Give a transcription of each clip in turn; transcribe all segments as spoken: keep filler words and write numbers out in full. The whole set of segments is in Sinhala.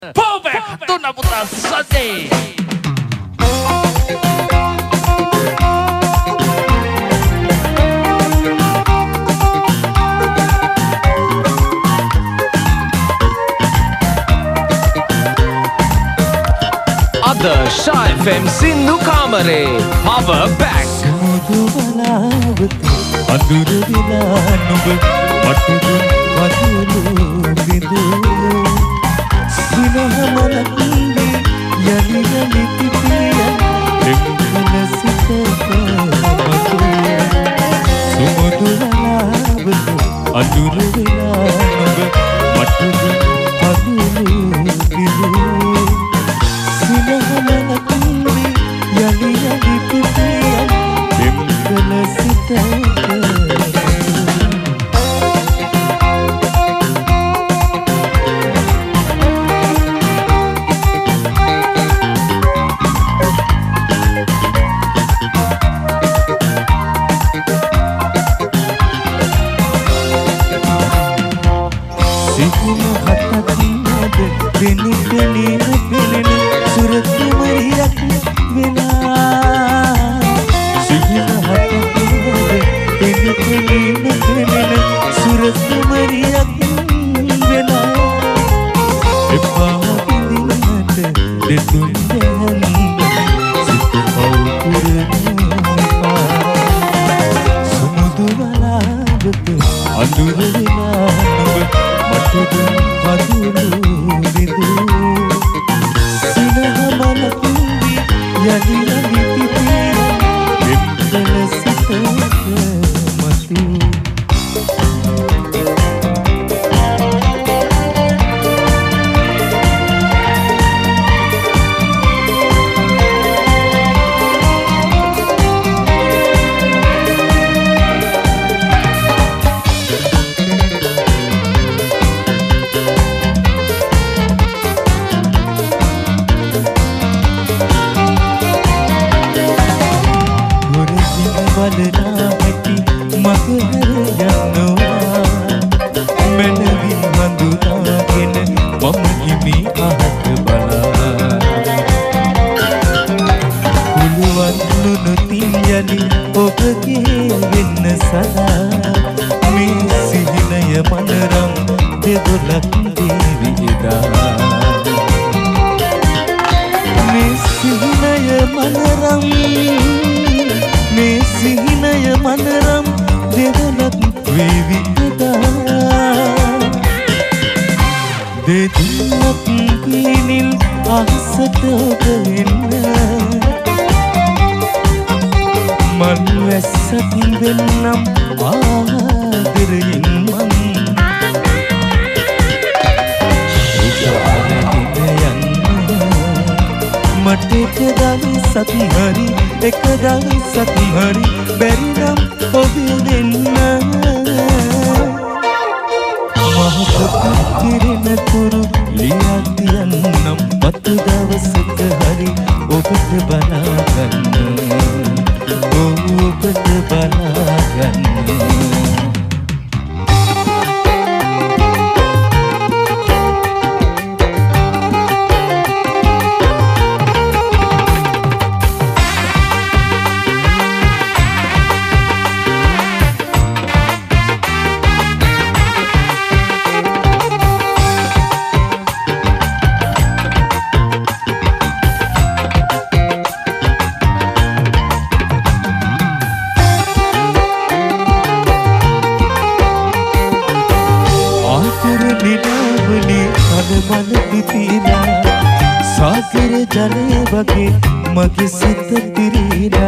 Pullback Tuna Putra Sunday. Ada Shah F M Sindhu Kamare Power Back. අඳුර විලා නුඹ මටුදු වදුළු විදු සිනහමලකින්දි යලි යලි පිපිය එක්කල සිතක මතු සුමුදු වලාවතු අඳුර විලා නුඹ මටුදු වදුළු විදු සිනහමලකින්දි යලි යලි පිපිය එක්කල සිතක Beni beni beni suratku meriak bela Sehingga hatiku beni beni beni suratku meriak bela Epa dinata detundan situ kau kurna Sumudu bala betu andur bela matudu madulu Yali yali pipiya Bimdala sitaka matu Balana hati maghar yanwa Melavi handuna kena mama himi ahat bala Puluwan nunutin yali obage wenna sada Me sihinaya manaram dedolak devi eda Me sihinaya manaram Sihinaya manaram devalat vivida Dedulak pinil ahsata gahenna Malwessak vennam aadarayin man Mate ekadagi sati hari ekadagi sati hari beridam obi denna mahapata kirena turu liyadiyannam matu dawasaka hari obata balaganna obata balaganna सागर जले बगे मगे सित तिरीला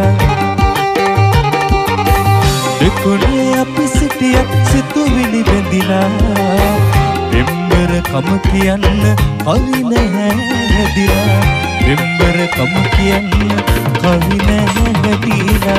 देखने अपि सिटिया सितु विलि बेंदिला बिंबर कम कियन्न कवि नहीं दिला बिंबर कम कियन्न कवि नहीं दिला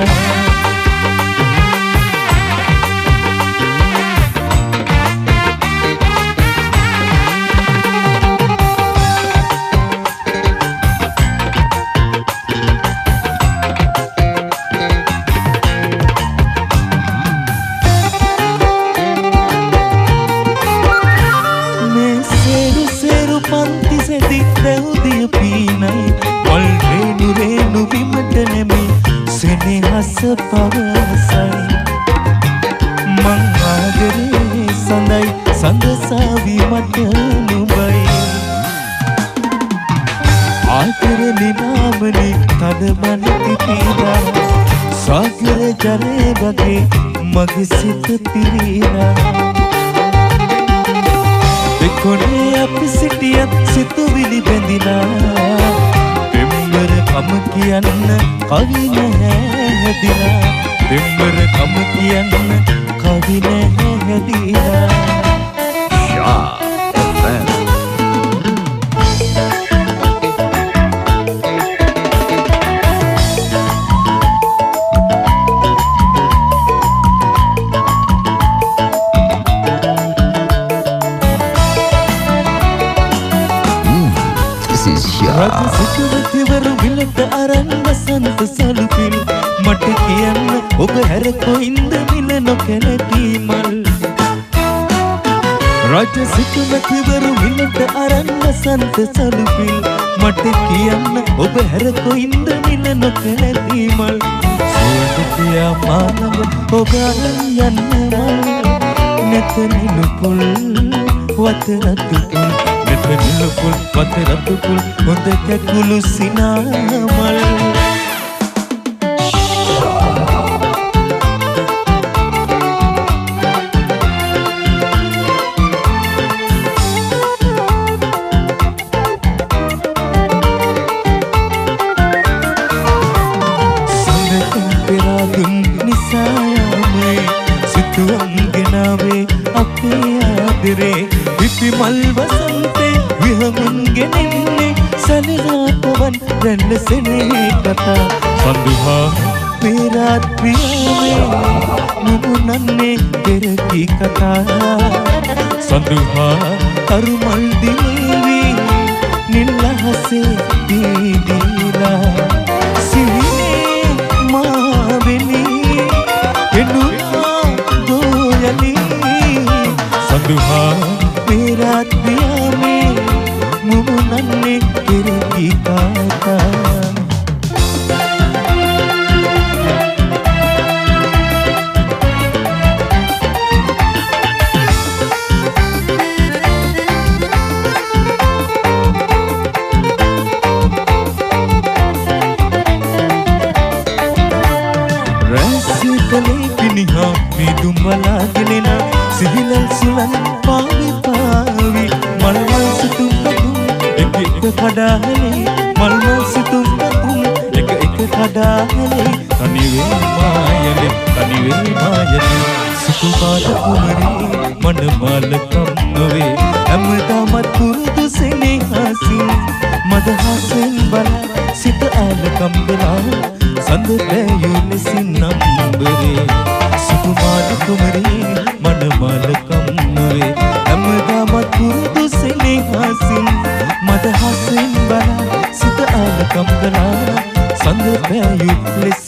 ඇති රැවුදිය පීනයි මල් රේණු රේණු බිමට නැමි සෙනෙහස පවසයි මං ආදරේ සඳයි සඳසාවි මට නුඹයි ආදරේ නාමනි තදමන පිපිලා සාගර ජලය වගේ මගේ සිත පිරීලා එකොනේ අපි සිටියත් සිතුවිලි බැඳිලා දෙම්බර කම කියන්න කවි නැහැ හැදිලා දෙම්බර කම කියන්න කවි නැහැ හැදිලා Shah F M. රජ සිටුවතිවරු විලට අරන් වසන්ත සලුපිල් මට කියන්න ඔබ හැර කොයින්ද මිල නොකැලටි මල් රජ සිටුවතිවරු විලට අරන් වසන්ත සලුපිල් මට කියන්න ඔබ හැර කොයින්ද මිල නොකැලටි මල් සුවඳ මානව ඔබ යන්න මල් නැත නිලුපුල් වතරතුපුල් නිලුපුල් වතරතුපුල් හොඳ කැකුළු සිනාමල් සඳකන් පෙරාදුම් නිසායමේ සිතුවන්ගෙනාවේ අපේ ආදරේ විපි මල් වසන්තේ විහමුන් ගෙනෙන්නේ සලලාපවන් රැල්ල සෙනේ කතා සඳුහා පේරාත්‍රියාවේ නුඹුනන්නේ පෙරකි කතා සඳුහා කරුමල් දිවේවි නිල්ලහසේ දීදීලා සිහිනේ මාවෙලි එනුනා ගෝයලි සඳුහා පේරාත්‍රියාවේ නුඹුනන්නේ පෙරකි කතා රැසිතලේ පිනිහා මිදුම් වලාගෙනෙන සිහිලල් සුලන් පාවි පාවි මල්මල් සිතුම් පතුම් එක එක කඩාහලේ මල්මල් සිතුම් පතුම් එක එක කඩාහලේ තනිවේ මායලේ තනිවේ මායලේ සිතුපාට කුමරේ මනමාලකම් නොවේ හැමදාමත් පුරුදු සෙනෙහසින් මදහසෙන් බල සිත ආලකම් කළා සඳ පැයු ලෙසින් නම්බරේ සිතුපාට කුමරේ මනමාලකම් නොවේ හැමදාමත් පුරුදු සෙනෙහසින් මදහසෙන් බල සිත ආලකම් කළා සඳ පැයු ලෙසින්